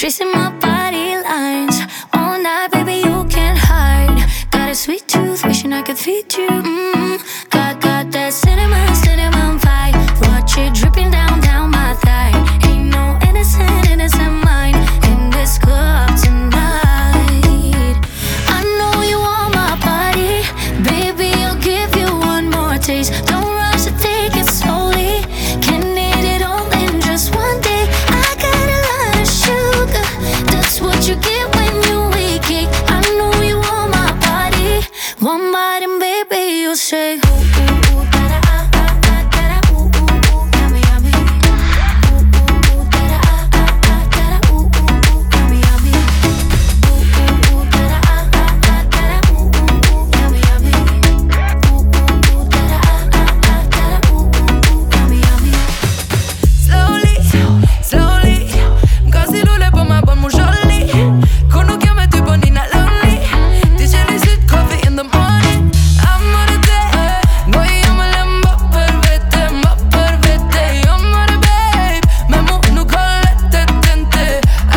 tracing my body lines all night, baby, you can't hide. Got a sweet tooth, wishing I could feed you. Got that cinnamon vibe. Watch it dripping down my thigh. Ain't no innocent mind in this club tonight. I know you want my body, baby, I'll give you one more taste. Don't rush to take it slowly. Can eat it all in just one day. I got a lot of sugar, that's what you get when you weak it. I know you want my body, one bite and baby, you'll say ooh, ooh, ooh, da da ah ah da da ooh, ooh, ooh, yummy, yummy. Ooh, ooh, ooh, da da ah ah da da ooh, ooh, ooh, yummy, yummy. Ooh, ooh, ooh, da da ah ah da da ooh, ooh, ooh, yummy, yummy. Ooh, ooh, ooh, da da ah ah da da ooh, ooh, ooh, yummy, yummy. Slowly, slowly, così lui le può ma buon jolly. Con un chiame tu bonina lonely. Dice le sweet coffee in the morning. Amore te, vogliamo lembo per vete, ma per vete. Amore babe, me mu nu collette tente.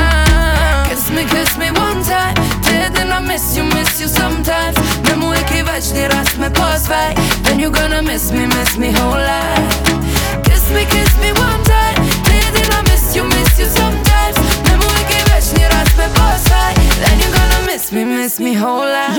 Kiss me one time. Then I miss you sometimes. Me mu iki večni raz me pozvaj. Then you gonna miss me whole life. Kiss me one time. Then I miss you sometimes. Me mu iki večni raz me pozvaj. Then you gonna miss me whole life.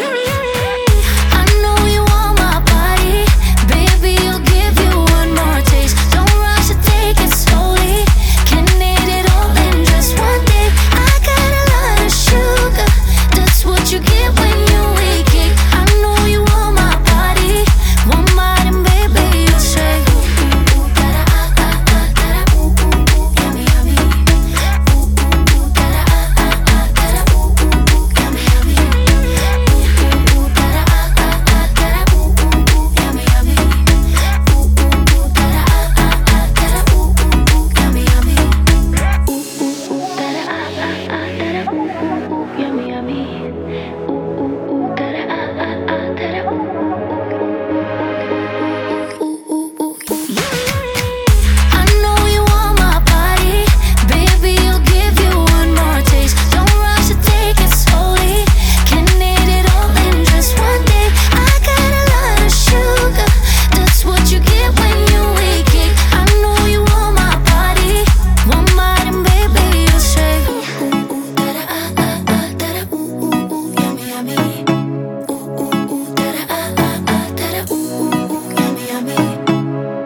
I know you want my body, baby, I'll give you one more taste. Don't rush to take it slowly. Can eat it all in just one day. I got a lot of sugar, that's what you get when you weak it. I know you want my body, one bite and baby, you'll say ooh, ooh, ooh, da da ah ah ah da da ooh, ooh, ooh, yummy, yummy. Ooh, ooh, ooh, da da ah ah ah da da ooh, ooh, ooh, yummy, yummy. Ooh, ooh, ooh, da da ah ah ah da da ooh, ooh, ooh, yummy, yummy. Ooh, ooh, ooh, da da ah ah ah da da ooh, ooh, ooh, yummy, yummy. Ooh, ooh, ooh, da da ah ah ah da da ooh, ooh, ooh, yummy, yummy. Ooh, ooh, ooh, da da ah ah ah da da ooh, ooh, ooh, ooh, ooh, I know you want my body, baby, I'll give you one more taste. Don't rush to take it slowly. Can eat it all in just one day. I got a lot of sugar, that's what you get when you weak it. I know you want my body, one bite and baby, you'll say ooh, ooh, ooh, da da ah ah ah da da ooh, ooh, ooh, yummy, yummy.